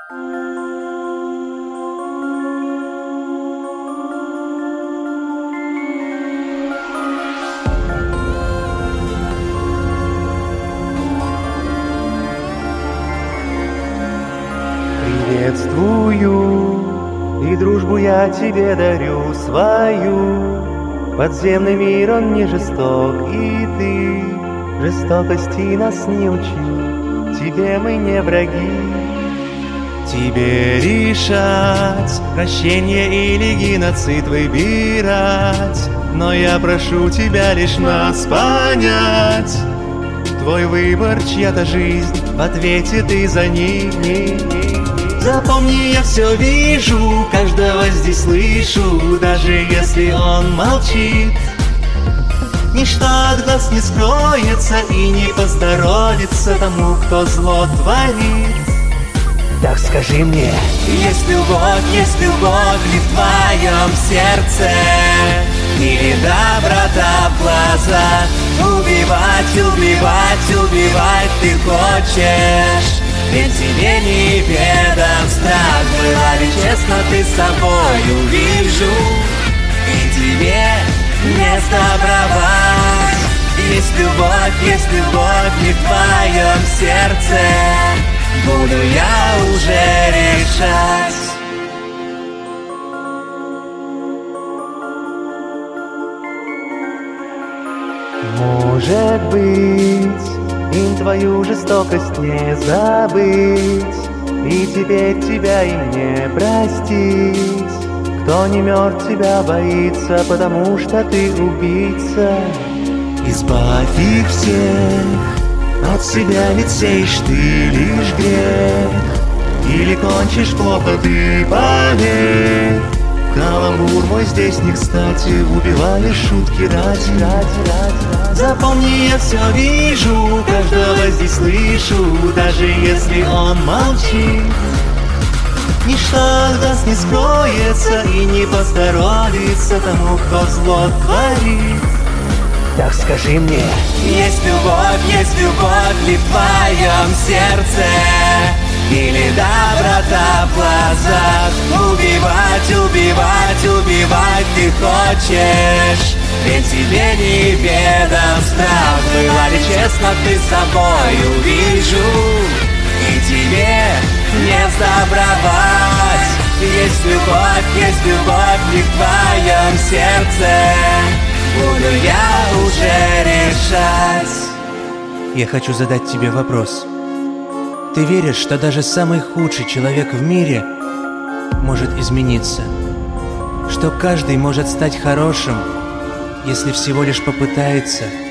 Приветствую, и дружбу я тебе дарю свою. Подземный мир, он не жесток, и ты жестокости нас не учи. Тебе мы не враги. Тебе решать, прощение или геноцид выбирать. Но я прошу тебя лишь нас понять. Твой выбор, чья-то жизнь, в ответе ты за ними. Запомни, я все вижу, каждого здесь слышу, даже если он молчит. Ничто от глаз не скроется и не поздоровится тому, кто зло творит. Так скажи мне, есть любовь ли в твоем сердце? Или доброта в глазах? Убивать ты хочешь? Ведь тебе неведом страх. Была ли честно ты с собою, вижу, и тебе не сдобровать. Есть любовь ли в твоем сердце? Буду я уже решать. Может быть, им твою жестокость не забыть, и теперь тебя им не простить. Кто не мертв, тебя боится, потому что ты убийца. Избавь их всех от себя, ведь сеешь ты лишь грех. Или кончишь плохо, ты поверь. Каламбур мой здесь не кстати, убиваешь шутки ради. Запомни, я все вижу, каждого здесь слышу, даже если он молчит. Ничто от глаз не скроется и не поздоровится тому, кто зло творит. Так скажи мне, есть любовь ли в твоем сердце? Или доброта в глазах? Убивать ты хочешь? Ведь тебе неведом страх. Была ли честно ты с собою, вижу, и тебе не сдобровать. Есть любовь ли в твоем сердце? Буду я уже решать. Я хочу задать тебе вопрос. Ты веришь, что даже самый худший человек в мире может измениться? Что каждый может стать хорошим, если всего лишь попытается?